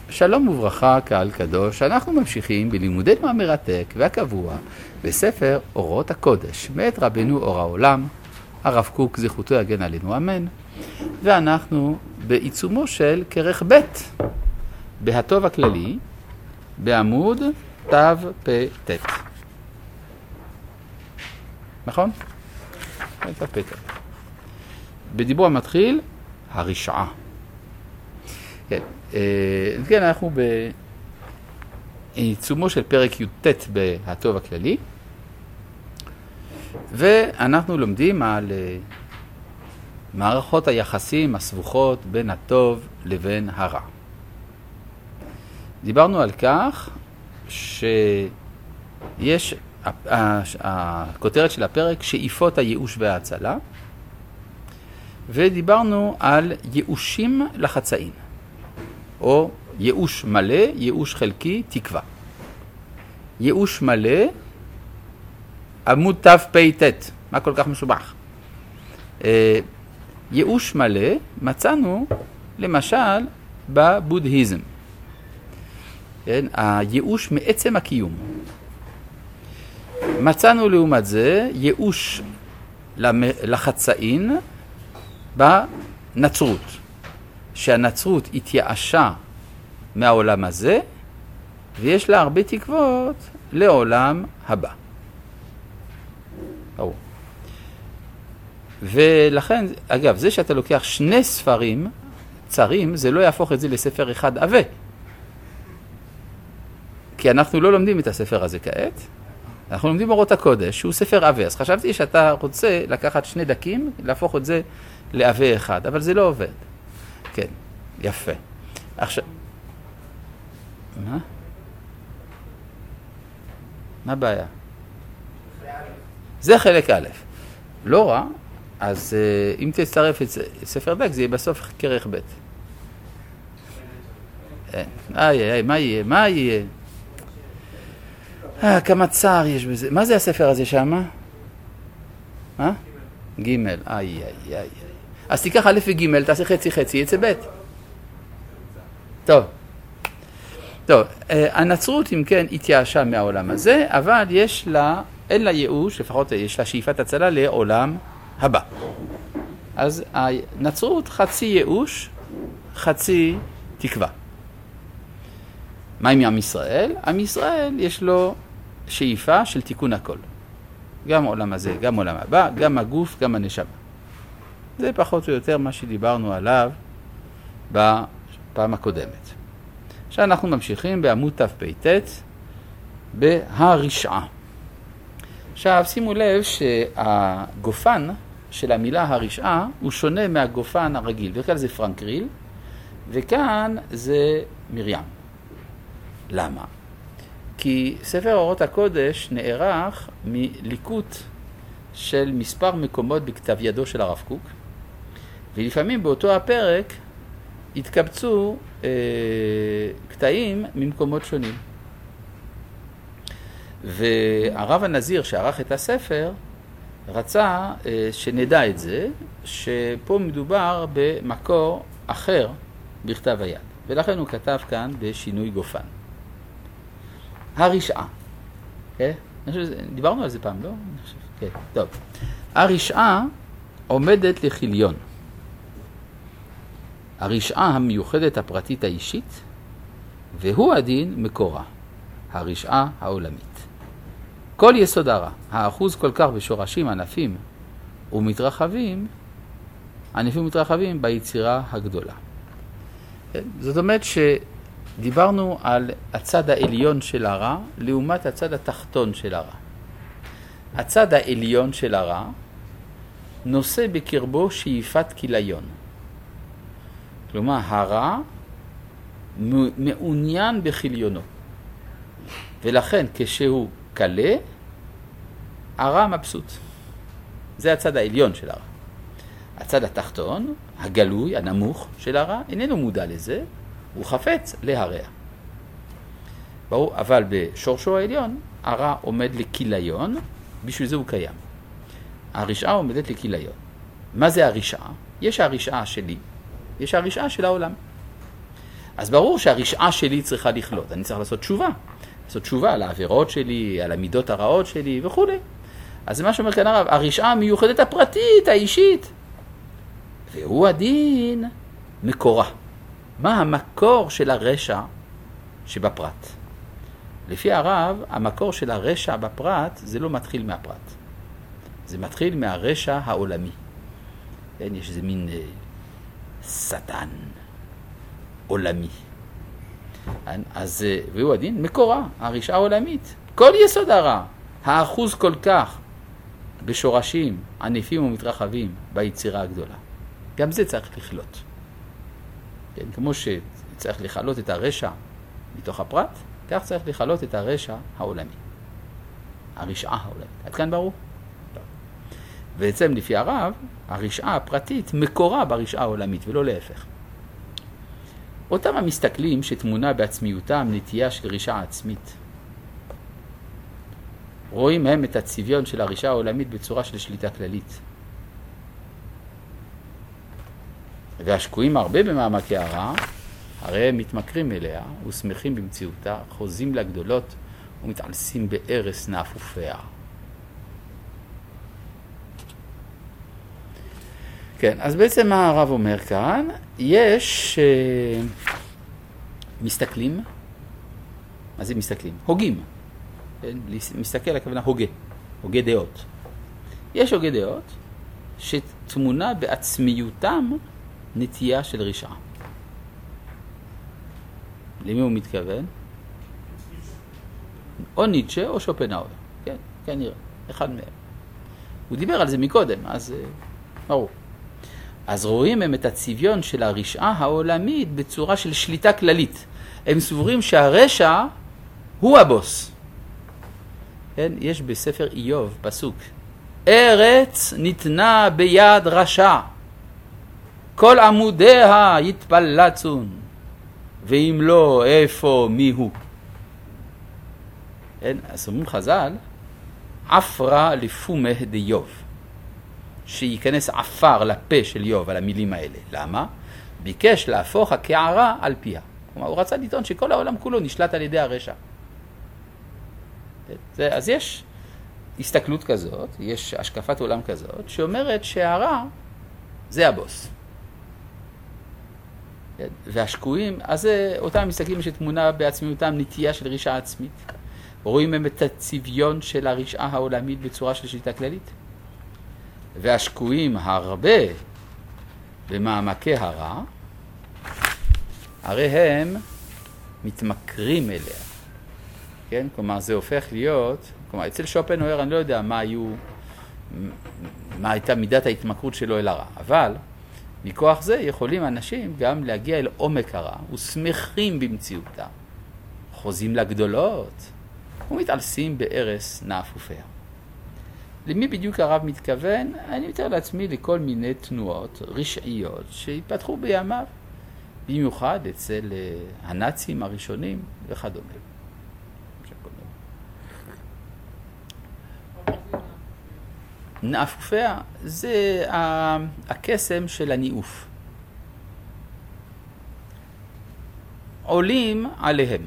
שלום וברכה, קהל קדוש, אנחנו ממשיכים בלימודנו המרתק והקבוע בספר אורות הקודש, מאת רבנו אור העולם, הרב קוק זכותו יגן עלינו אמן, ואנחנו בעיצומו של כרך ב' בהטוב הכללי, בעמוד ת"פ. נכון? ת"פ. בדיבור המתחיל, הרשעה. כן, כן, אנחנו בעיצומו של פרק י"ט בהטוב הכללי, ואנחנו לומדים על מערכות היחסים הסבוכות בין הטוב לבין הרע. דיברנו על כך שיש, הכותרת של הפרק, שאיפות הייאוש וההצלה, ודיברנו על ייאושים לחצאין, או ייאוש מלא, ייאוש חלקי, תקווה. ייאוש מלא, עמוד ת"פ, מה כל כך משובח? ייאוש מלא מצאנו למשל בבודהיזם. כן? הייאוש מעצם הקיום. מצאנו לעומת זה ייאוש לחצאין בנצרות. שהנצרות התייאשה מהעולם הזה, ויש לה הרבה תקוות לעולם הבא. ולכן, אגב, זה שאתה לוקח שני ספרים צרים, זה לא יהפוך את זה לספר אחד עבה. כי אנחנו לא לומדים את הספר הזה כעת, אנחנו לומדים אורות הקודש, שהוא ספר עבה. אז חשבתי שאתה רוצה לקחת שני דקים, להפוך את זה לעבה אחד, אבל זה לא עובד. כן, יפה. עכשיו, מה הבעיה? זה חלק א'. לא רע, אז אם תצטרף את ספר דק, זה יהיה בסוף כרך ב'. מה יהיה? מה יהיה? כמה צער יש בזה. מה זה הספר הזה שם? מה? ג' אז תיקח א' וג', תעשה חצי חצי, יצא ב'. טוב, הנצרות אם כן התייאשה מהעולם הזה, אבל אין לה ייאוש, לפחות יש לה שאיפת הצלה לעולם הבא. אז הנצרות חצי ייאוש, חצי תקווה. מה עם עם ישראל? עם ישראל יש לו שאיפה של תיקון הכל. גם העולם הזה, גם העולם הבא, גם הגוף, גם הנשמה. זה פחות או יותר מה שדיברנו עליו בפעם הקודמת. עכשיו אנחנו ממשיכים בעמוד ת"פ בהרשעה. עכשיו שימו לב שהגופן של המילה הרשעה הוא שונה מהגופן הרגיל. וכאן זה פרנקריל, וכאן זה מרים. למה? כי ספר אורות הקודש נערך מליקוט של מספר מקומות בכתב ידו של הרב קוק, ולפעמים באותו הפרק התקבצו קטעים ממקומות שונים. והרב הנזיר שערך את הספר רצה שנדע את זה, שפה מדובר במקור אחר בכתב היד, ולכן הוא כתב כאן בשינוי גופן. הרשעה. דיברנו על זה פעם, לא? כן, טוב. הרשעה עומדת לכיליון. הרשעה המיוחדת הפרטית האישית, והוא הדין מקורה, הרשעה העולמית. כל יסוד הרע, האחוז כל כך בשורשים ענפים ומתרחבים, ענפים ומתרחבים ביצירה הגדולה. זאת אומרת שדיברנו על הצד העליון של הרע, לעומת הצד התחתון של הרע. הצד העליון של הרע נושא בקרבו שאיפת כיליון. כלומר, הרע מעוניין בכיליונו. ולכן כשהוא קלה, הרע מבסוט. זה הצד העליון של הרע. הצד התחתון, הגלוי, הנמוך של הרע, איננו מודע לזה, הוא חפץ להרע. ברור, אבל בשורשו העליון, הרע עומד לכיליון, בשביל זה הוא קיים. הרשעה עומדת לכיליון. מה זה הרשעה? יש הרשעה שלי, יש הרשעה של העולם. אז ברור שהרשעה שלי צריכה לכלות. אני צריך לעשות תשובה. לעשות תשובה על העבירות שלי, על המידות הרעות שלי וכו'. אז זה מה שאומר כאן הרב, הרשעה המיוחדת הפרטית, האישית. והוא הדין מקורה. מה המקור של הרשע שבפרט? לפי הרב, המקור של הרשע בפרט זה לא מתחיל מהפרט. זה מתחיל מהרשע העולמי. כן, יש איזה מין שטן עולמי. אז, והוא הדין מקורה, הרשעה העולמית. כל יסוד הרע, האחוז כל כך בשורשים ענפים ומתרחבים ביצירה הגדולה. גם זה צריך לכלות. כן, כמו שצריך לכלות את הרשע מתוך הפרט, כך צריך לכלות את הרשע העולמי. הרשעה העולמית. עד כאן ברור? טוב. בעצם לפי הרב, הרשעה הפרטית מקורה ברשעה העולמית ולא להפך. אותם המסתכלים שתמונה בעצמיותם נטייה של רשעה עצמית. רואים הם את הצביון של הרשעה העולמית בצורה של שליטה כללית. והשקועים הרבה במעמקי הרע, הרי הם מתמכרים אליה ושמחים במציאותה, חוזים לגדולות ומתעלסים בארס נאפופיה. כן, אז בעצם מה הרב אומר כאן? יש מסתכלים, מה זה מסתכלים? הוגים. כן? מסתכל הכוונה הוגה דעות. יש הוגה דעות שתמונה בעצמיותם נטייה של רשעה. למי הוא מתכוון? או ניטשה או שופנהאואר. כן, כנראה. אחד מהם. הוא דיבר על זה מקודם, אז ברור. אז רואים הם את הצביון של הרשעה העולמית בצורה של שליטה כללית. הם סבורים שהרשע הוא הבוס. כן, יש בספר איוב פסוק. ארץ ניתנה ביד רשע. כל עמודיה יתפלצון. ואם לא, איפה מי הוא? כן, אז אומרים חז"ל, עפרה לפומה דיוב. שייכנס עפר לפה של איוב על המילים האלה. למה? ביקש להפוך הקערה על פיה. כלומר, הוא רצה לטעון שכל העולם כולו נשלט על ידי הרשע. אז יש הסתכלות כזאת, יש השקפת עולם כזאת, שאומרת שהרע זה הבוס. והשקועים, אז אותם מסתכלים שתמונה בעצמיותם נטייה של רשעה עצמית. רואים הם את הצביון של הרשעה העולמית בצורה של שליטה כללית. והשקועים הרבה במעמקי הרע, הרי הם מתמכרים אליה. כן? כלומר, זה הופך להיות, כלומר, אצל שופנהאואר אני לא יודע מה הייתה מידת ההתמכרות שלו אל הרע, אבל מכוח זה יכולים אנשים גם להגיע אל עומק הרע, ושמחים במציאותה, חוזים לגדולות, ומתעלסים בארס נאפופיה. למי בדיוק הרב מתכוון? אני מתאר לעצמי לכל מיני תנועות רשעיות שהתפתחו בימיו, במיוחד אצל הנאצים הראשונים וכדומה. נאפופיה זה הקסם של הניאוף. עולים עליהם.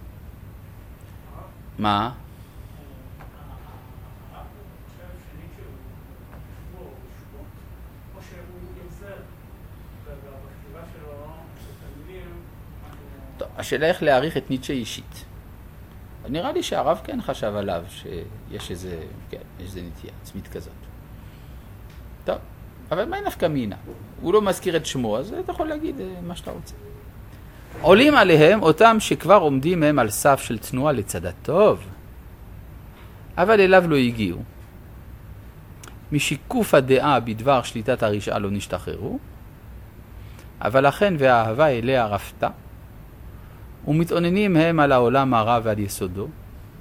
מה? טוב, השאלה איך להעריך את ניטשה אישית. נראה לי שהרב כן חשב עליו שיש איזה, כן, יש איזה נטייה עצמית כזאת. טוב, אבל מה נפקא מינה? הוא לא מזכיר את שמו, אז אתה יכול להגיד מה שאתה רוצה. עולים עליהם אותם שכבר עומדים הם על סף של תנועה לצד הטוב, אבל אליו לא הגיעו. משיקוף הדעה בדבר שליטת הרשעה לא נשתחררו, אבל לכן והאהבה אליה רפתה, ומתעוננים הם על העולם הרע ועל יסודו,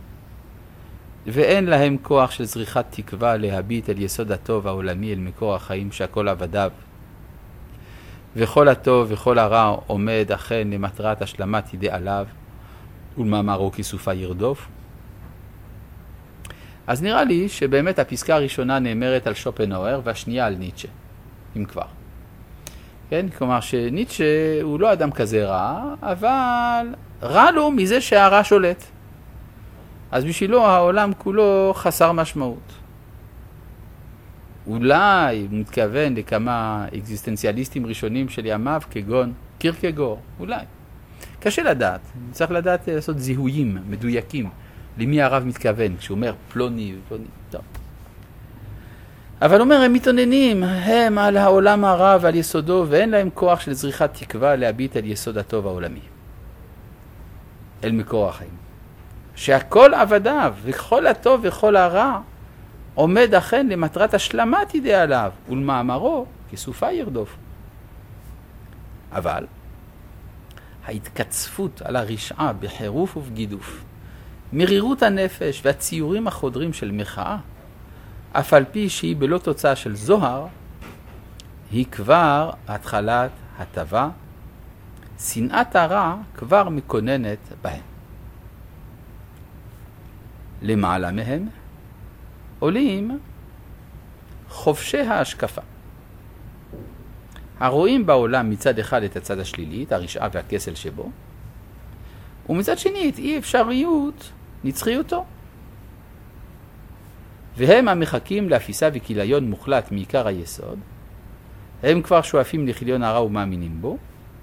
ואין להם כוח של זריחת תקווה להביט אל יסוד הטוב העולמי, אל מקור החיים שהכל עבדיו. וכל הטוב וכל הרע עומד אכן למטרת השלמת אידיאליו, ולמאמרו כסופה ירדוף. אז נראה לי שבאמת הפסקה הראשונה נאמרת על שופנהאואר והשנייה על ניטשה, אם כבר. כן? כלומר שניטשה הוא לא אדם כזה רע, אבל רע לו מזה שהרע שולט. אז בשבילו העולם כולו חסר משמעות. אולי הוא מתכוון לכמה אקזיסטנציאליסטים ראשונים של ימיו, כגון קירקגור, אולי. קשה לדעת, צריך לדעת לעשות זיהויים מדויקים למי הרב מתכוון, כשהוא אומר פלוני ופלוני, טוב. אבל אומר, הם מתעוננים, הם על העולם הרע ועל יסודו, ואין להם כוח של זריחת תקווה להביט על יסוד הטוב העולמי. אל מקור החיים. שהכל עבדיו, וכל הטוב וכל הרע, עומד אכן למטרת השלמת אידיאליו, ולמאמרו כסופה ירדוף. אבל ההתקצפות על הרשעה בחירוף ובגידוף, מרירות הנפש והציורים החודרים של מחאה, אף על פי שהיא בלא תוצאה של זוהר, היא כבר התחלת הטבה, שנאת הרע כבר מקוננת בהם. למעלה מהם עולים חובשי ההשקפה. הרואים בעולם מצד אחד את הצד השלילי, את הרשעה והכסל שבו, ומצד שני את אי אפשריות נצחיותו. והם המחכים להפיסה וכיליון מוחלט מעיקר היסוד, הם כבר שואפים לכיליון הרע ומאמינים בו,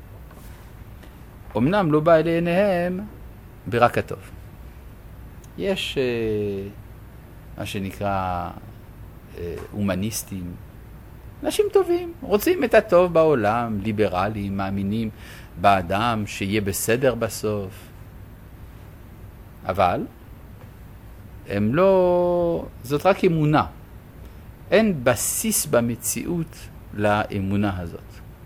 אמנם לא בא אל עיניהם ברק הטוב. יש מה שנקרא הומניסטים, אנשים טובים, רוצים את הטוב בעולם, ליברליים, מאמינים באדם שיהיה בסדר בסוף. אבל הם לא, זאת רק אמונה. אין בסיס במציאות לאמונה הזאת.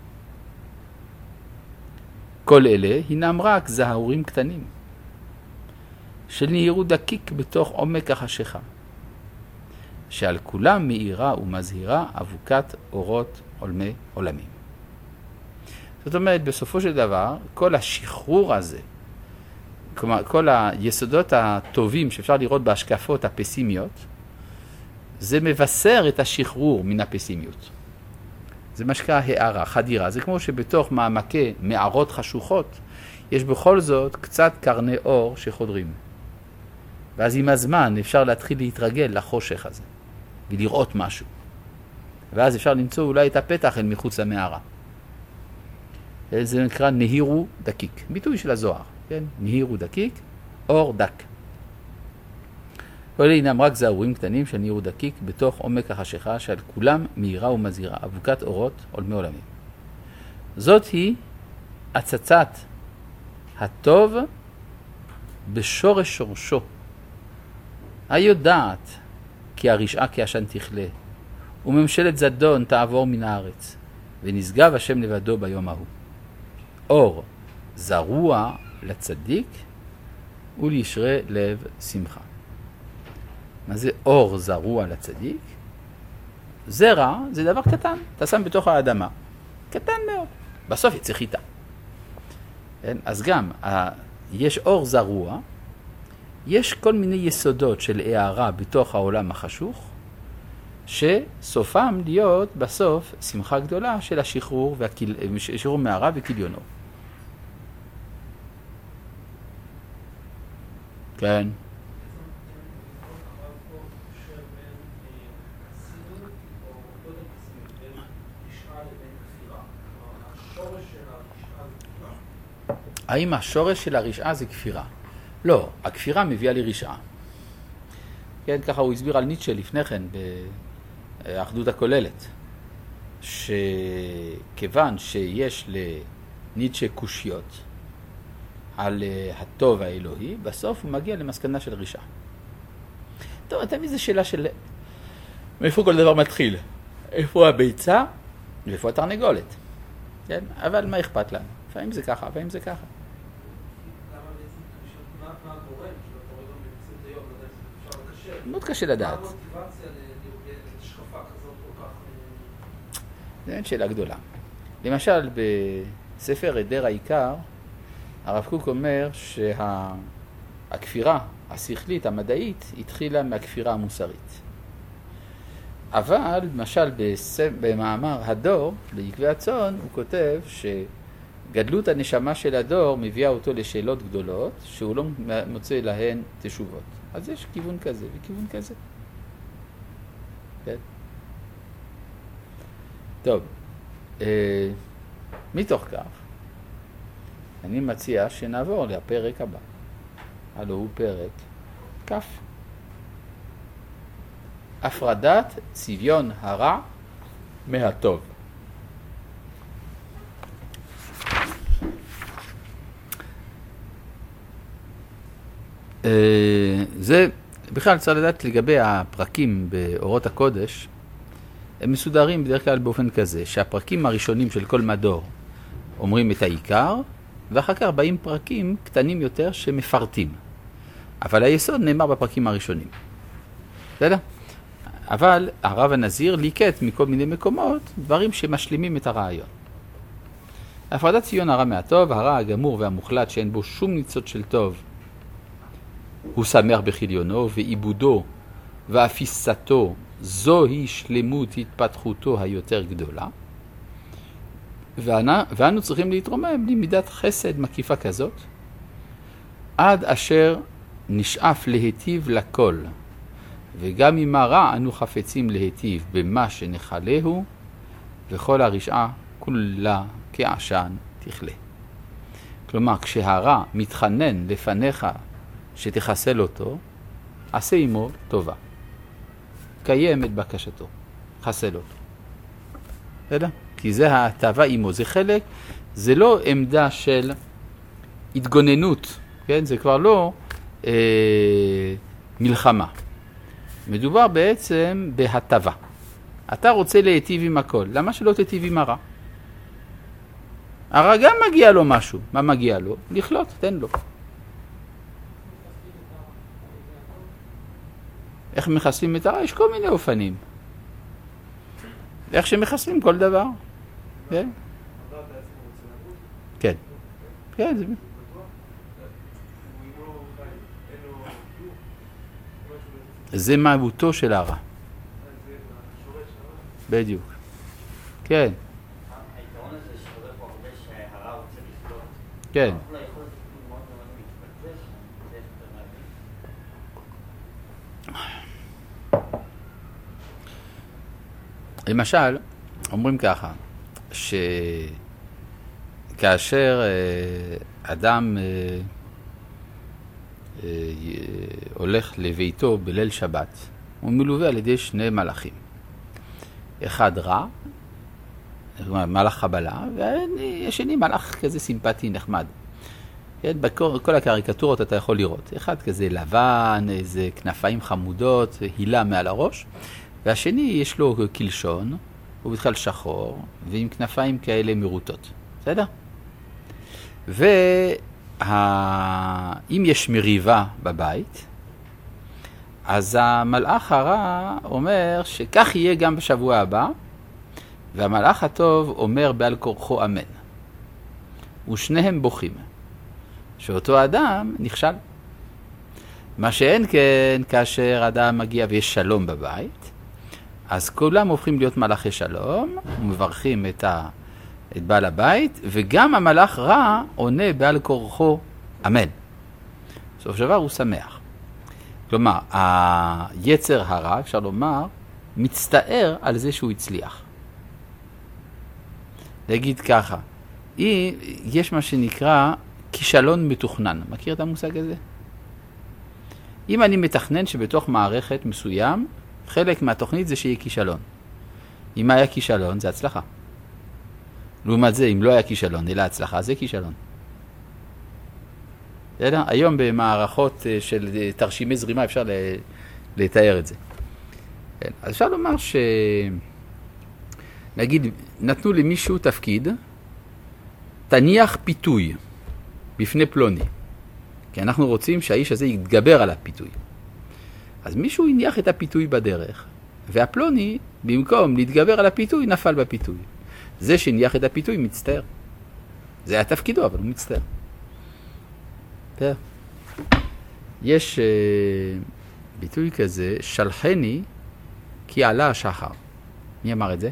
כל אלה הינם רק זהורים קטנים, של נהירות דקיק בתוך עומק החשיכה, שעל כולם מאירה ומזהירה אבוקת אורות עולמי עולמים. זאת אומרת, בסופו של דבר, כל השחרור הזה, כלומר, כל היסודות הטובים שאפשר לראות בהשקפות הפסימיות, זה מבשר את השחרור מן הפסימיות. זה מה שקרה הערה, חדירה. זה כמו שבתוך מעמקי מערות חשוכות, יש בכל זאת קצת קרני אור שחודרים. ואז עם הזמן אפשר להתחיל להתרגל לחושך הזה, ולראות משהו. ואז אפשר למצוא אולי את הפתח אל מחוץ למערה. זה נקרא נהירו דקיק, ביטוי של הזוהר. כן? נהירו דקיק, אור דק. אלה הינם רק זהורים קטנים של נהירו דקיק בתוך עומק החשיכה, שעל כולם מהירה ומזהירה, אבוקת אורות עולמי עולמים. זאת היא הצצת הטוב בשורש שורשו, היודעת כי הרשעה כעשן תכלה, וממשלת זדון תעבור מן הארץ, ונשגב השם לבדו ביום ההוא. אור זרוע לצדיק ולישרי לב שמחה. מה זה אור זרוע לצדיק? זרע זה דבר קטן, אתה שם בתוך האדמה, קטן מאוד, בסוף יצא חיטה. אז גם יש אור זרוע, יש כל מיני יסודות של הערה בתוך העולם החשוך, שסופם להיות בסוף שמחה גדולה של השחרור שחרור מהרע וכיליונו. כן. האם השורש של הרשעה זה כפירה? לא, הכפירה מביאה לרשעה. כן, ככה הוא הסביר על ניטשה לפני כן באחדות הכוללת, שכיוון שיש לניטשה קושיות על הטוב האלוהי, בסוף הוא מגיע למסקנה של רשעה. טוב, תמיד זו שאלה של מאיפה כל דבר מתחיל? איפה הביצה ואיפה התרנגולת? כן, אבל מה אכפת לנו? לפעמים זה ככה, לפעמים זה ככה. מאוד קשה לדעת. זה אין שאלה גדולה. למשל, בספר עדר העיקר, הרב קוק אומר שהכפירה השכלית, המדעית, התחילה מהכפירה המוסרית. אבל למשל במאמר הדור, לעקבי הצאן, הוא כותב שגדלות הנשמה של הדור מביאה אותו לשאלות גדולות, שהוא לא מוצא להן תשובות. אז יש כיוון כזה וכיוון כזה. כן? טוב, מתוך כך, אני מציע שנעבור לפרק הבא. הלוא הוא פרק כ'. הפרדת צביון הרע מהטוב. זה בכלל צריך לדעת לגבי הפרקים באורות הקודש, הם מסודרים בדרך כלל באופן כזה, שהפרקים הראשונים של כל מדור אומרים את העיקר, ואחר כך באים פרקים קטנים יותר שמפרטים. אבל היסוד נאמר בפרקים הראשונים. בסדר? אבל הרב הנזיר ליקט מכל מיני מקומות דברים שמשלימים את הרעיון. הפרדת ציון הרע מהטוב, הרע הגמור והמוחלט שאין בו שום ניצוץ של טוב, הוא שמח בחיליונו ועיבודו ואפיסתו, זוהי שלמות התפתחותו היותר גדולה. ואנו צריכים להתרומם למידת חסד מקיפה כזאת, עד אשר נשאף להיטיב לכל, וגם אם הרע אנו חפצים להיטיב במה שנחלהו, וכל הרשעה כולה כעשן תכלה. כלומר, כשהרע מתחנן לפניך שתחסל אותו, עשה עמו טובה. קיים את בקשתו, חסל אותו. בסדר? כי זה ההטבה עמו, זה חלק, זה לא עמדה של התגוננות, כן? זה כבר לא מלחמה. מדובר בעצם בהטבה. אתה רוצה להיטיב עם הכל, למה שלא תיטיב עם הרע? הרע גם מגיע לו משהו. מה מגיע לו? לחלות, תן לו. איך מחסלים את הרע? יש כל מיני אופנים. איך שמחסלים כל דבר. כן? כן. כן, זה... זה מהותו של הרע. בדיוק. כן. היתרון הזה שקורה פה הרבה שהרע רוצה לפלוט. כן. אולי יכול להיות מאוד מאוד מתבקש, זה יותר להבין. למשל, אומרים ככה, שכאשר אדם הולך לביתו בליל שבת, הוא מלווה על ידי שני מלאכים. אחד רע, מלאך חבלה, והשני מלאך כזה סימפטי נחמד. בכל הקריקטורות אתה יכול לראות. אחד כזה לבן, איזה כנפיים חמודות, הילה מעל הראש, והשני יש לו קלשון, הוא בכלל שחור, ועם כנפיים כאלה מרוטות. בסדר? אם יש מריבה בבית, אז המלאך הרע אומר שכך יהיה גם בשבוע הבא, והמלאך הטוב אומר בעל כורחו אמן. ושניהם בוכים, שאותו אדם נכשל. מה שאין כן, כאשר אדם מגיע ויש שלום בבית, אז כולם הופכים להיות מלאכי שלום, ומברכים את בעל הבית, וגם המלאך רע עונה בעל כורחו אמן. בסוף דבר הוא שמח. כלומר, היצר הרע, אפשר לומר, מצטער על זה שהוא הצליח. להגיד ככה, יש מה שנקרא כישלון מתוכנן. מכיר את המושג הזה? אם אני מתכנן שבתוך מערכת מסוים, חלק מהתוכנית זה שיהיה כישלון. אם היה כישלון, זה הצלחה. לעומת זה, אם לא היה כישלון, אלא הצלחה, זה כישלון. היום במערכות של תרשימי זרימה אפשר לתאר את זה. אז אפשר לומר נגיד, נתנו למישהו תפקיד, תניח פיתוי בפני פלוני. כי אנחנו רוצים שהאיש הזה יתגבר על הפיתוי. אז מישהו הניח את הפיתוי בדרך, והפלוני, במקום להתגבר על הפיתוי, נפל בפיתוי. זה שהניח את הפיתוי מצטער. זה היה תפקידו, אבל הוא מצטער. יש ביטוי כזה, שלחני כי עלה השחר. מי אמר את זה?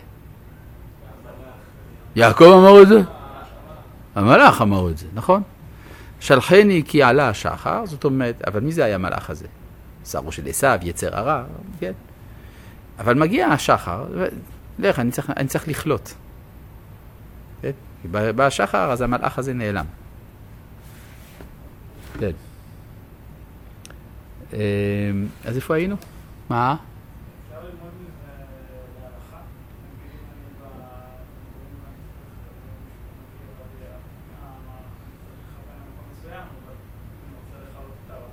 יעקב אמר את זה? המלאך אמר את זה, נכון? שלחני כי עלה השחר, זאת אומרת, אבל מי זה היה המלאך הזה? שרו של עשיו, יצר הרע, כן? אבל מגיע השחר, לך, אני צריך לכלות. כן? כי בא השחר, אז המלאך הזה נעלם. כן. אז איפה היינו? מה? אפשר ללמוד מזה להלכה. נגיד אם אני במקום מסוים, אבל אני רוצה לחלות את הרע.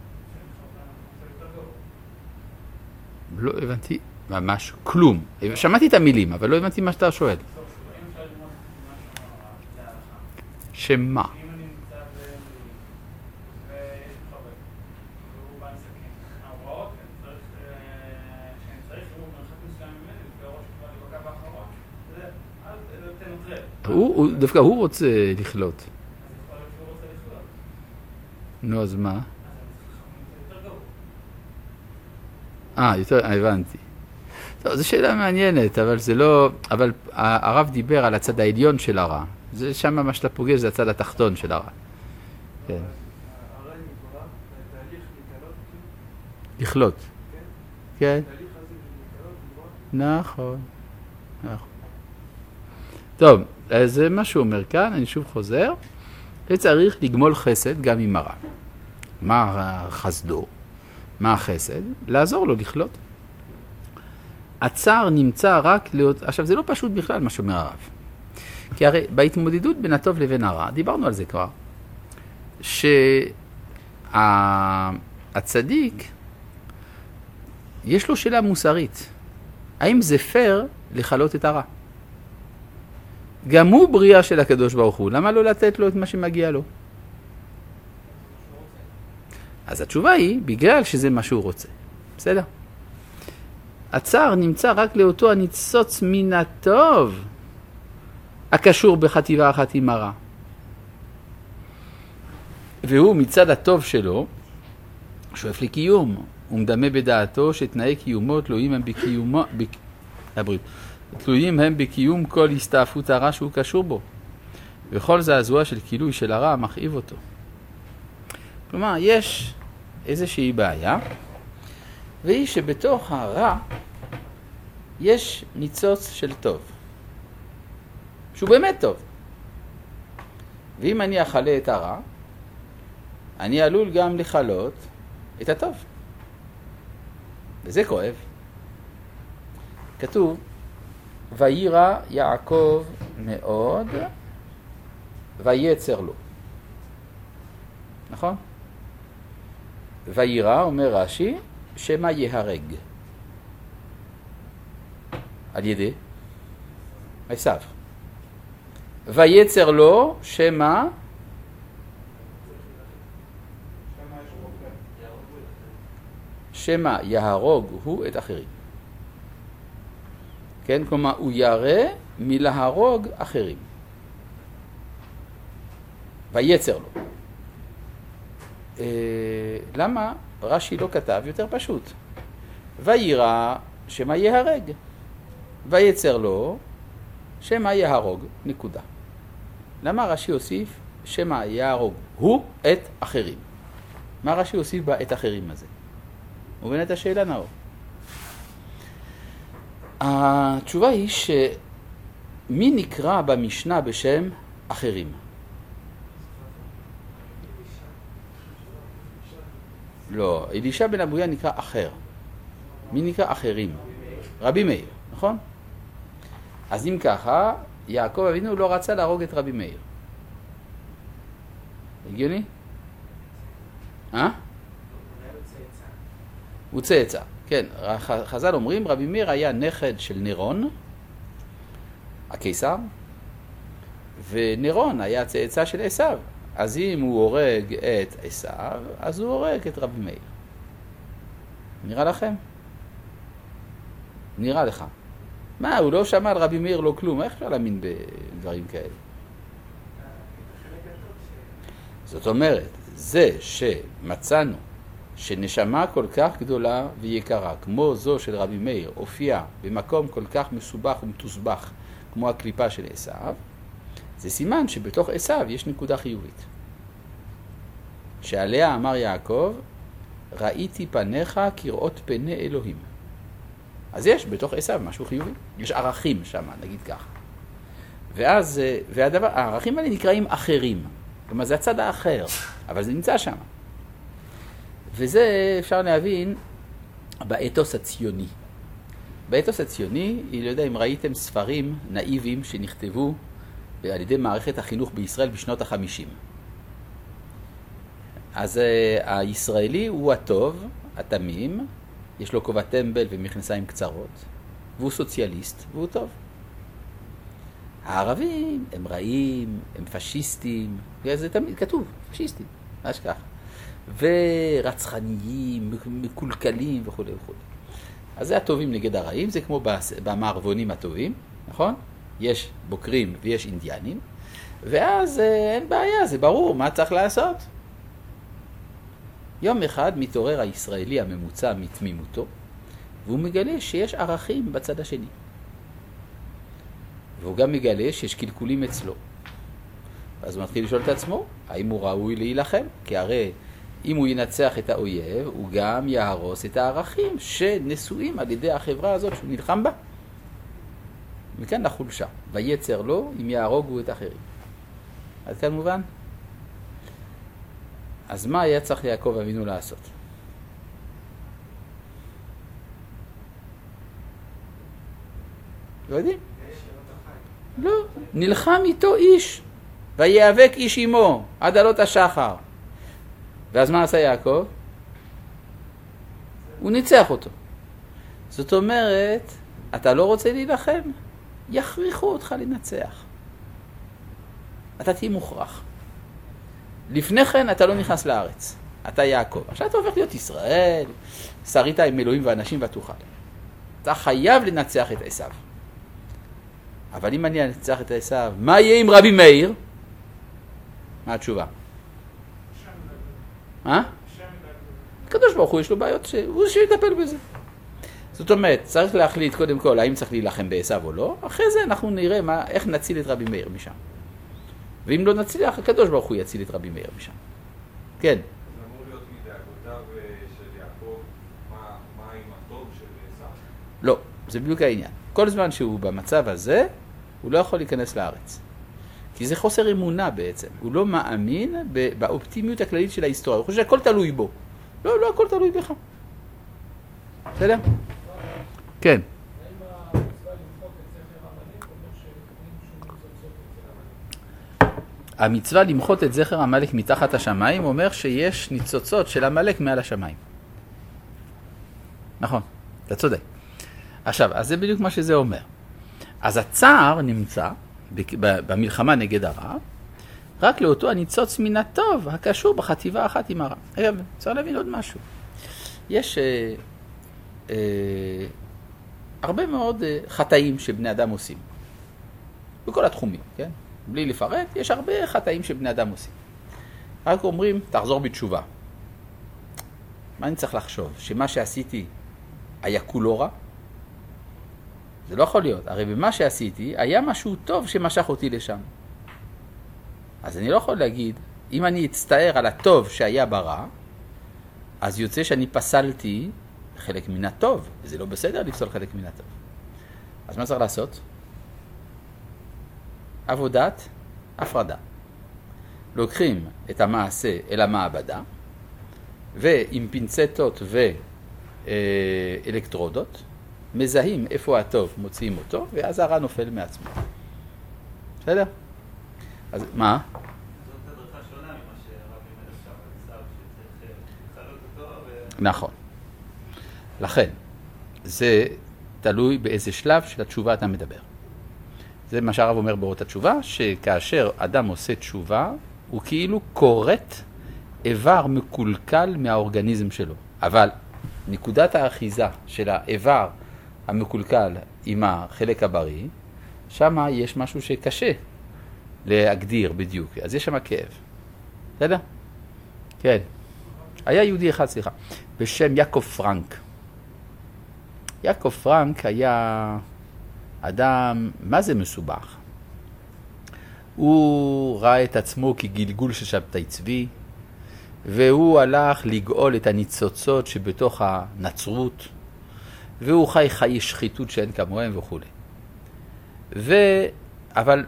לא הבנתי ממש כלום. שמעתי את המילים, אבל לא הבנתי מה שאתה שואל. אם אפשר ללמוד משהו להלכה. שמה? אם אני נמצא במילואים, ויש לי חבר, והוא בא עם סכין. ההוראות, שאני צריך לראות מרחק מסוים ממני, והראש כבר בקו האחרון, אז תנוטרל. דווקא הוא רוצה לכלות. אז יכול להיות שהוא רוצה לחלות. נו, אז מה? אז אני צריך יותר גרוע. הבנתי. טוב, זו שאלה מעניינת, אבל זה לא... אבל הרב דיבר על הצד העליון של הרע. זה שם מה שאתה פוגש, זה הצד התחתון של הרע. כן. הרע היא מבורך, תהליך להתעלות, לכלות. כן. תהליך הזה להתעלות, נכון. טוב, אז זה מה שהוא אומר כאן, אני שוב חוזר. צריך לגמול חסד גם עם הרע. מה חסדו? מה החסד? לעזור לו לכלות. הצער נמצא רק עכשיו זה לא פשוט בכלל מה שאומר הרב. כי הרי בהתמודדות בין הטוב לבין הרע, דיברנו על זה כבר, שהצדיק יש לו שאלה מוסרית. האם זה פייר לחלות את הרע? גם הוא בריאה של הקדוש ברוך הוא, למה לא לתת לו את מה שמגיע לו? אז התשובה היא, בגלל שזה מה שהוא רוצה. בסדר? הצער נמצא רק לאותו הניצוץ מן הטוב, הקשור בחטיבה אחת עם הרע. והוא מצד הטוב שלו, שואף לקיום. הוא מדמה בדעתו שתנאי קיומו תלויים הם בקיומו, תלויים הם בקיום כל הסתעפות הרע שהוא קשור בו. וכל זעזוע של כילוי של הרע מכאיב אותו. כלומר, יש איזושהי בעיה, והיא שבתוך הרע יש ניצוץ של טוב. שהוא באמת טוב. ואם אני אחלה את הרע, אני עלול גם לחלות את הטוב. וזה כואב. כתוב, וירא יעקב מאוד, ויצר לו. נכון? וירא, אומר רש"י, שמא יהרג. על ידי עשיו. ויצר לו, שמא יהרוג הוא את אחרים. כן, כלומר, הוא ירא מלהרוג אחרים. ויצר לו. למה רש"י לא כתב יותר פשוט? וירא שמא יהרג. ויצר לו שמא יהרוג, נקודה. למה רש"י הוסיף שמא יהרוג הוא את אחרים? מה רש"י הוסיף את אחרים הזה? ובין את השאלה נאור. התשובה היא שמי נקרא במשנה בשם אחרים? לא, אלישע בן אבויה נקרא אחר. מי נקרא אחרים? רבי מאיר, נכון? אז אם ככה, יעקב אבינו לא רצה להרוג את רבי מאיר. הגיוני? הוא צאצא. כן, חז"ל אומרים, רבי מאיר היה נכד של נירון, הקיסר, ונירון היה צאצא של עשיו. אז אם הוא הורג את עשיו, אז הוא הורג את רבי מאיר. נראה לכם? נראה לך. מה, הוא לא שמע על רבי מאיר לא כלום, איך אפשר להאמין בדברים כאלה? זאת אומרת, זה שמצאנו שנשמה כל כך גדולה ויקרה, כמו זו של רבי מאיר, הופיעה במקום כל כך מסובך ומתוסבך, כמו הקליפה של עשיו, זה סימן שבתוך עשיו יש נקודה חיובית. שעליה אמר יעקב, ראיתי פניך כראות פני אלוהים. אז יש בתוך עשיו משהו חיובי, יש ערכים שם, נגיד כך. ואז, הערכים האלה נקראים אחרים, כלומר זה הצד האחר, אבל זה נמצא שם. וזה אפשר להבין באתוס הציוני. באתוס הציוני, אני לא יודע אם ראיתם ספרים נאיביים שנכתבו על ידי מערכת החינוך בישראל בשנות ה-50. אז הישראלי הוא הטוב, התמים, יש לו כובע טמבל ומכנסיים קצרות, והוא סוציאליסט והוא טוב. הערבים הם רעים, הם פשיסטים, זה תמיד כתוב, פשיסטים, ממש ככה. ורצחניים, מקולקלים וכו' וכו'. אז זה הטובים נגד הרעים, זה כמו במערבונים הטובים, נכון? יש בוקרים ויש אינדיאנים, ואז אין בעיה, זה ברור, מה צריך לעשות? יום אחד מתעורר הישראלי הממוצע מתמימותו, והוא מגלה שיש ערכים בצד השני. והוא גם מגלה שיש קלקולים אצלו. אז הוא מתחיל לשאול את עצמו, האם הוא ראוי להילחם? כי הרי אם הוא ינצח את האויב, הוא גם יהרוס את הערכים שנשואים על ידי החברה הזאת שהוא נלחם בה. מכאן לחולשה, ויצר לו אם יהרוגו את אחרים. עד כאן מובן? אז מה היה צריך יעקב אבינו לעשות? לא יודעים? לא, נלחם איתו איש, ויאבק איש עמו עד עלות השחר. ואז מה עשה יעקב? הוא ניצח אותו. זאת אומרת, אתה לא רוצה להילחם? יכריחו אותך לנצח. אתה תהיה מוכרח. לפני כן אתה לא נכנס לארץ. אתה יעקב. עכשיו אתה הופך להיות ישראל, שרית עם אלוהים ואנשים ותוכל. אתה חייב לנצח את עשיו. אבל אם אני אנצח את עשיו, מה יהיה עם רבי מאיר? מה התשובה? מה? הקדוש ברוך הוא יש לו בעיות שהוא שיטפל בזה. זאת אומרת, צריך להחליט קודם כל האם צריך להילחם בעשיו או לא, אחרי זה אנחנו נראה איך נציל את רבי מאיר משם. ואם לא נצליח, הקדוש ברוך הוא יציל את רבי מאיר משם. כן. זה אמור להיות מדאגותיו של יעקב, מה עם הטוב של עשיו? לא, זה בדיוק העניין. כל זמן שהוא במצב הזה, הוא לא יכול להיכנס לארץ. כי זה חוסר אמונה בעצם. הוא לא מאמין באופטימיות הכללית של ההיסטוריה. הוא חושב שהכל תלוי בו. לא, לא הכל תלוי בך. בסדר? כן. המצווה למחות את זכר עמלק מתחת השמיים אומר שיש ניצוצות של עמלק מעל השמיים. נכון, אתה צודק. עכשיו, אז זה בדיוק מה שזה אומר. אז הצער נמצא במלחמה נגד הרע, רק לאותו הניצוץ מן הטוב הקשור בחטיבה אחת עם הרע. אגב, צריך להבין עוד משהו. יש הרבה מאוד חטאים שבני אדם עושים. בכל התחומים, כן? בלי לפרט, יש הרבה חטאים שבני אדם עושים. רק אומרים, תחזור בתשובה. מה אני צריך לחשוב? שמה שעשיתי היה כולו רע? זה לא יכול להיות. הרי במה שעשיתי היה משהו טוב שמשך אותי לשם. אז אני לא יכול להגיד, אם אני אצטער על הטוב שהיה ברע, אז יוצא שאני פסלתי חלק מן הטוב, וזה לא בסדר לפסול חלק מן הטוב. אז מה צריך לעשות? עבודת הפרדה. לוקחים את המעשה אל המעבדה, ועם פינצטות ואלקטרודות, מזהים איפה הטוב, מוציאים אותו, ואז הרע נופל מעצמו. בסדר? אז מה? זאת הדרכה שונה ממה שרבי מלך שם על עשיו, שצריך לחלות אותו נכון. לכן, זה תלוי באיזה שלב של התשובה אתה מדבר. זה מה שהרב אומר באורות התשובה, שכאשר אדם עושה תשובה, הוא כאילו קורט איבר מקולקל מהאורגניזם שלו. אבל נקודת האחיזה של האיבר המקולקל עם החלק הבריא, שם יש משהו שקשה להגדיר בדיוק. אז יש שם כאב. בסדר? כן. היה יהודי אחד, בשם יעקב פרנק. יעקב פרנק היה אדם, מה זה מסובך? הוא ראה את עצמו כגלגול של שבתאי צבי, והוא הלך לגאול את הניצוצות שבתוך הנצרות, והוא חי חיי שחיתות שאין כמוהם וכו'. אבל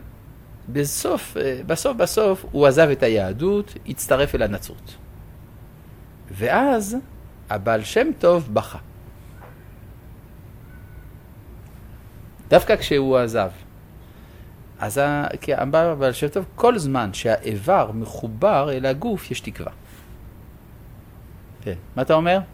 בסוף הוא עזב את היהדות, הצטרף אל הנצרות. ואז הבעל שם טוב בכה. דווקא כשהוא עזב. אז הבעל שם טוב, כל זמן שהאיבר מחובר אל הגוף, יש תקווה. כן, מה אתה אומר?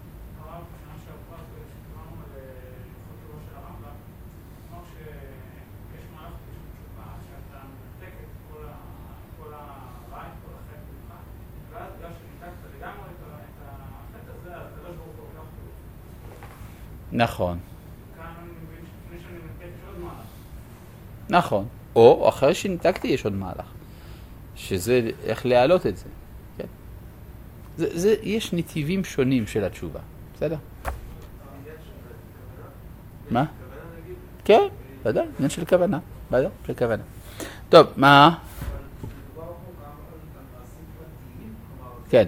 נכון. נכון. או אחרי שניתקתי יש עוד מהלך. שזה איך להעלות את זה. כן? יש נתיבים שונים של התשובה. בסדר? מה? כן, ודאי, עניין של כוונה. ודאי, של כוונה. טוב, מה? כן.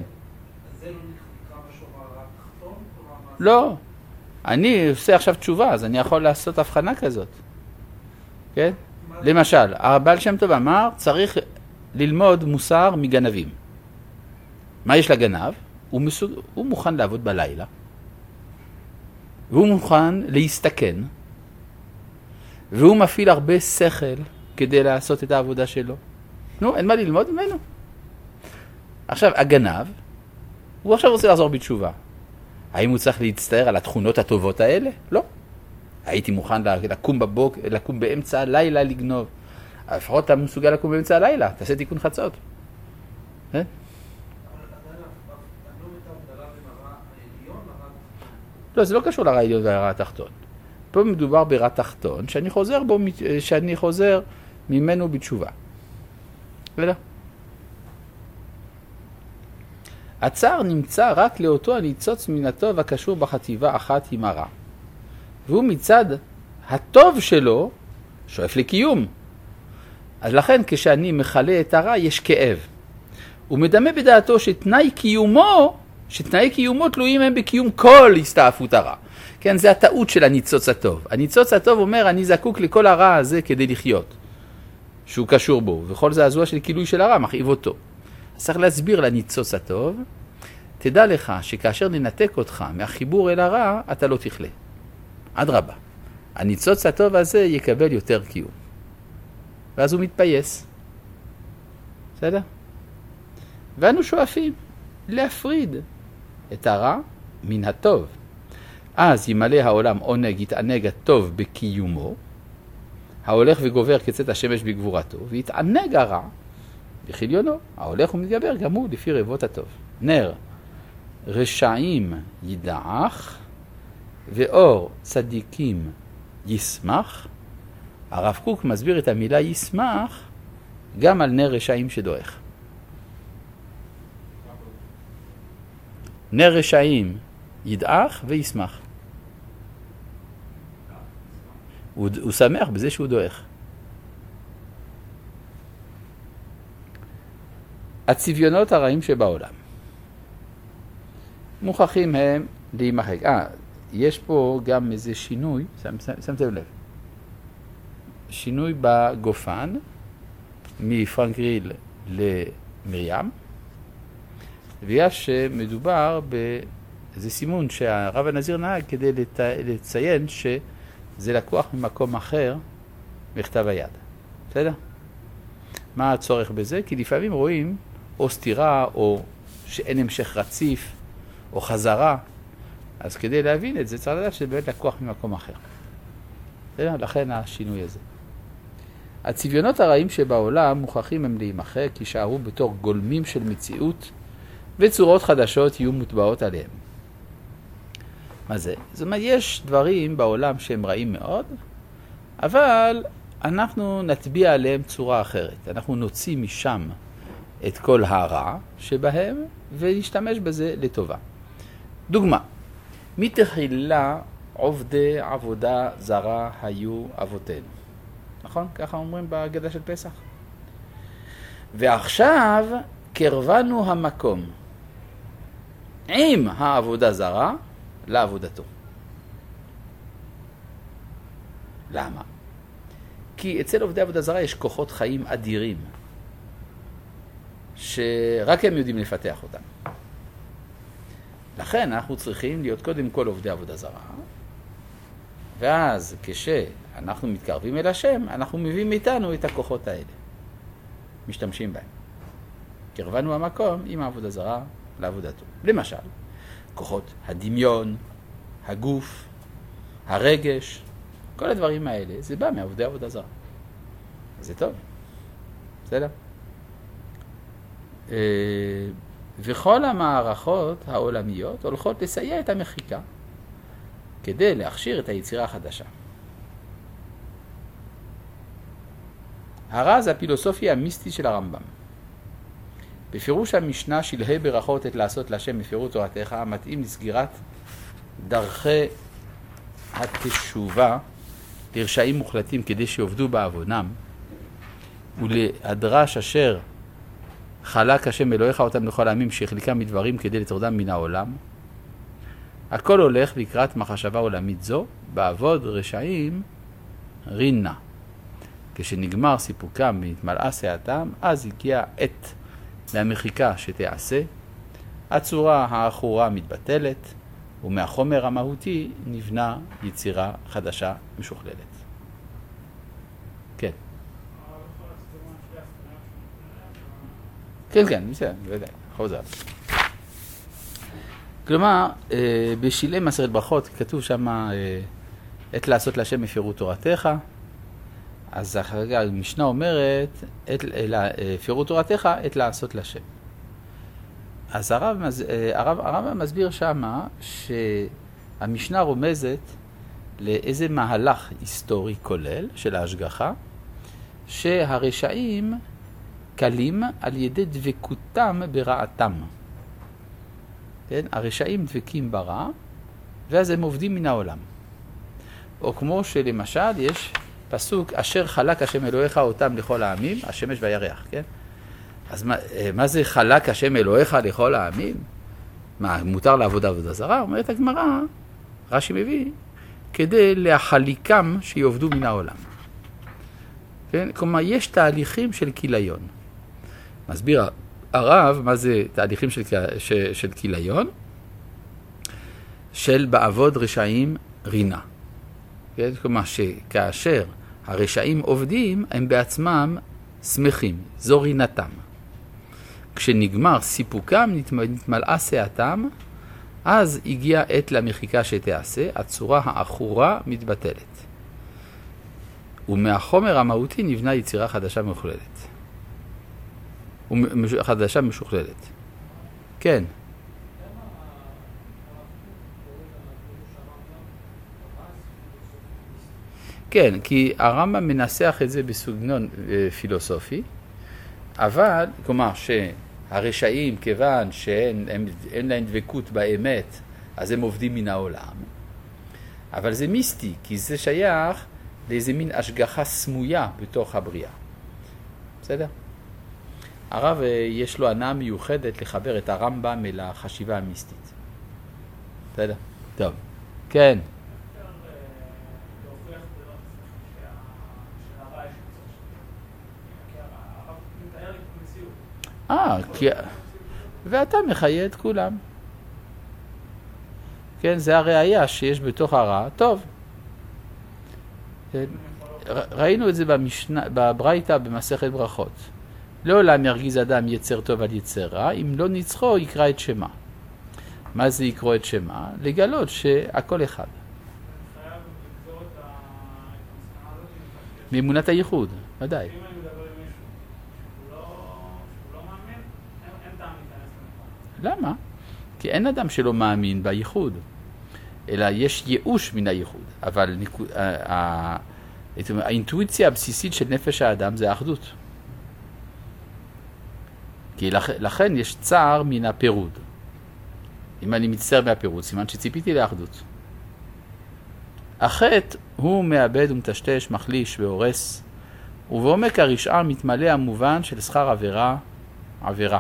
לא. אני עושה עכשיו תשובה, אז אני יכול לעשות הבחנה כזאת. כן? למשל, הבעל שם טוב אמר, צריך ללמוד מוסר מגנבים. מה יש לגנב? הוא מוכן לעבוד בלילה, והוא מוכן להסתכן, והוא מפעיל הרבה שכל כדי לעשות את העבודה שלו. נו, אין מה ללמוד ממנו. עכשיו, הגנב, הוא עכשיו רוצה לחזור בתשובה. האם הוא צריך להצטער על התכונות הטובות האלה? לא. הייתי מוכן לקום באמצע הלילה לגנוב. לפחות אתה מסוגל לקום באמצע הלילה, תעשה תיקון חצות. לא, זה לא קשור לרע העליון והרע התחתון. פה מדובר ברע תחתון, שאני חוזר ממנו בתשובה. ולא. הצער נמצא רק לאותו הניצוץ מן הטוב הקשור בחטיבה אחת עם הרע. והוא מצד הטוב שלו שואף לקיום. אז לכן כשאני מחלה את הרע יש כאב. הוא מדמה בדעתו שתנאי קיומו תלויים הם בקיום כל הסתעפות הרע. כן, זה הטעות של הניצוץ הטוב. הניצוץ הטוב אומר אני זקוק לכל הרע הזה כדי לחיות. שהוא קשור בו. וכל זעזוע של כילוי של הרע מכאיב אותו. אז צריך להסביר לניצוץ הטוב, תדע לך שכאשר ננתק אותך מהחיבור אל הרע, אתה לא תכלה. אדרבה. הניצוץ הטוב הזה יקבל יותר קיום. ואז הוא מתפייס. בסדר? ואנו שואפים להפריד את הרע מן הטוב. אז ימלא העולם עונג, יתענג הטוב בקיומו, ההולך וגובר כצאת השמש בגבורתו, ויתענג הרע בחיליונו, ההולך ומתגבר גם הוא לפי רבות הטוב. נר רשעים ידעך, ואור צדיקים ישמח. הרב קוק מסביר את המילה ישמח גם על נר רשעים שדועך. נר רשעים ידעך וישמח. הוא שמח בזה שהוא דועך. הצביונות הרעים שבעולם מוכרחים הם להימחק. יש פה גם איזה שינוי, שמתם לב. שינוי בגופן מפרנק ריל למרים, ויש מדובר באיזה סימון שהרב הנזיר נהג כדי לציין שזה לקוח ממקום אחר בכתב היד. בסדר? מה הצורך בזה? כי לפעמים רואים או סתירה או שאין המשך רציף או חזרה. אז כדי להבין את זה צריך לדעת שזה באמת לקוח ממקום אחר. בסדר? לכן השינוי הזה. הצביונות הרעים שבעולם מוכרחים הם להימחק, יישארו בתור גולמים של מציאות, וצורות חדשות יהיו מוטבעות עליהם. מה זה? זאת אומרת, יש דברים בעולם שהם רעים מאוד, אבל אנחנו נטביע עליהם צורה אחרת. אנחנו נוציא משם את כל הרע שבהם ולהשתמש בזה לטובה. דוגמה, מתחילה עובדי עבודה זרה היו אבותינו. נכון? ככה אומרים בהגדה של פסח. ועכשיו קרבנו המקום עם העבודה זרה לעבודתו. למה? כי אצל עובדי עבודה זרה יש כוחות חיים אדירים שרק הם יודעים לפתח אותם. לכן אנחנו צריכים להיות קודם כל עובדי עבודה זרה, ואז כשאנחנו מתקרבים אל השם, אנחנו מביאים איתנו את הכוחות האלה. משתמשים בהם. קרבנו המקום עם העבודה זרה לעבודתו. למשל, כוחות הדמיון, הגוף, הרגש, כל הדברים האלה, זה בא מעובדי עבודה זרה. זה טוב. בסדר? וכל המערכות העולמיות הולכות לסייע את המחיקה כדי להכשיר את היצירה החדשה. הרע זה הפילוסופיה המיסטי של הרמב"ם. בפירוש המשנה שלהי ברכות את לעשות להשם מפירות תורתך, מתאים לסגירת דרכי התשובה לרשעים מוחלטים כדי שיעבדו בעוונם, ולהדרש אשר חלק השם אלוהיך אותם לכל העמים שהחליקם מדברים כדי לטורדם מן העולם. הכל הולך לקראת מחשבה עולמית זו, בעבוד רשעים רינה. כשנגמר סיפוקם והתמלאה שעתם, אז הגיע עת מהמחיקה שתעשה, הצורה האחורה מתבטלת, ומהחומר המהותי נבנה יצירה חדשה משוכללת. כן. כן, בסדר, בוודאי, חוזר. כלומר, בשילי מסרת ברכות כתוב שם עת לעשות להשם מפירות תורתך, אז המשנה אומרת, פירות תורתך, עת לעשות להשם. אז הרב מסביר שמה שהמשנה רומזת לאיזה מהלך היסטורי כולל של ההשגחה, שהרשעים קלים על ידי דבקותם ברעתם. כן? הרשעים דבקים ברע, ואז הם עובדים מן העולם. או כמו שלמשל יש פסוק, אשר חלק השם אלוהיך אותם לכל העמים, השמש והירח, כן? אז מה זה חלק השם אלוהיך לכל העמים? מה, מותר לעבוד עבודה זרה? אומרת הגמרא, רש"י מביא, כדי להחליקם שיעבדו מן העולם. כן? כלומר, יש תהליכים של כיליון. מסביר הרב, מה זה תהליכים של כיליון? של בעבוד רשעים רינה. כן? כלומר, שכאשר הרשעים עובדים, הם בעצמם שמחים, זו רינתם. כשנגמר סיפוקם, נתמלאה שעתם, אז הגיע עת למחיקה שתעשה, הצורה האחורה מתבטלת. ומהחומר המהותי נבנה יצירה חדשה משוכללת. חדשה משוכללת. כן. כן, כי הרמב"ם מנסח את זה בסגנון פילוסופי, אבל, כלומר, שהרשעים, כיוון שאין להם דבקות באמת, אז הם עובדים מן העולם. אבל זה מיסטי, כי זה שייך לאיזה מין השגחה סמויה בתוך הבריאה. בסדר? הרב יש לו הנאה מיוחדת לחבר את הרמב"ם אל החשיבה המיסטית. בסדר? טוב. כן. ואתה מחיה את כולם. כן, זה הראייה שיש בתוך הרע. טוב. ראינו את זה בברייתא במסכת ברכות. לעולם ירגיז אדם יצר טוב על יצר רע, אם לא ניצחו יקרא את שמה. מה זה יקרוא את שמה? לגלות שהכל אחד. מאמונת הייחוד, ודאי. למה? כי אין אדם שלא מאמין בייחוד, אלא יש ייאוש מן הייחוד. אבל האינטואיציה הבסיסית של נפש האדם זה האחדות. כי לכן יש צער מן הפירוד. אם אני מצטער מהפירוד, סימן שציפיתי לאחדות. החטא הוא מאבד ומטשטש, מחליש והורס, ובעומק הרשעה מתמלא המובן של שכר עבירה.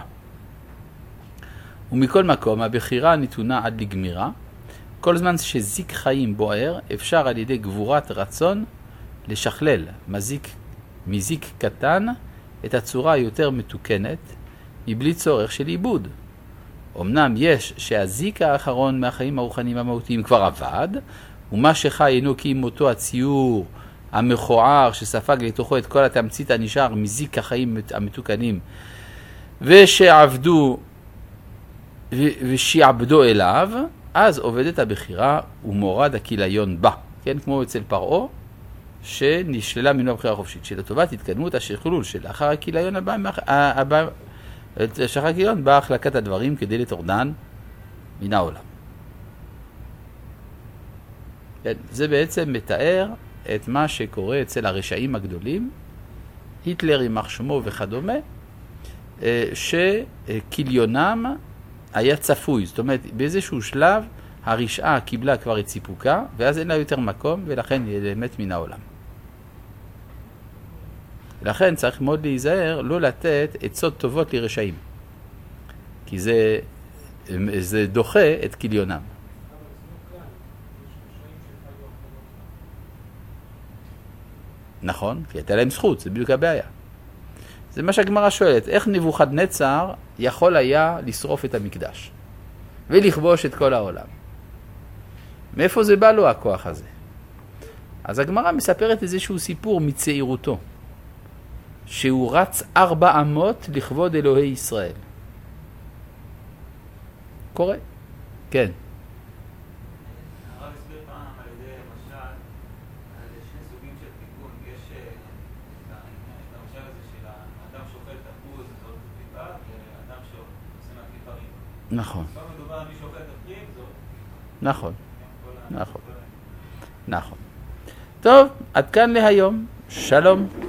ומכל מקום, הבחירה נתונה עד לגמירה. כל זמן שזיק חיים בוער, אפשר על ידי גבורת רצון לשכלל מזיק קטן את הצורה היותר מתוקנת, מבלי צורך של עיבוד. אמנם יש שהזיק האחרון מהחיים הרוחניים המהותיים כבר עבד, ומה שחי אינו כי מותו הציור המכוער שספג לתוכו את כל התמצית הנשאר מזיק החיים המתוקנים, ושעבדו ושיעבדו אליו, אז עובדת הבחירה ומורד הכיליון בה. כן, כמו אצל פרעה, שנשללה ממנו הבחירה החופשית. שלטובת התקדמות השכלול שלאחר הכיליון לאחר הכיליון באה החלקת הדברים כדי לטורדן מן העולם. כן, זה בעצם מתאר את מה שקורה אצל הרשעים הגדולים, היטלר יימח שמו וכדומה, שכיליונם היה צפוי. זאת אומרת, באיזשהו שלב הרשעה קיבלה כבר את סיפוקה, ואז אין לה יותר מקום, ולכן היא באמת מן העולם. לכן צריך מאוד להיזהר לא לתת עצות טובות לרשעים, כי זה דוחה את כיליונם. נכון, כי הייתה להם זכות, זה בדיוק הבעיה. זה מה שהגמרא שואלת, איך נבוכדנצר יכול היה לשרוף את המקדש ולכבוש את כל העולם? מאיפה זה בא לו הכוח הזה? אז הגמרא מספרת איזשהו סיפור מצעירותו, שהוא רץ 4 אמות לכבוד אלוהי ישראל. קורה? כן. הרב הסביר פעם על ידי משל, על 2 סוגים של תיקון. יש את המשל הזה של האדם שאוכל תפוז, זאת קליפה, ואדם שעושה מהקליפה ריבה. נכון. כבר מדובר על מי שאוכל את הפרי, זאת... נכון. נכון. טוב, עד כאן להיום. שלום.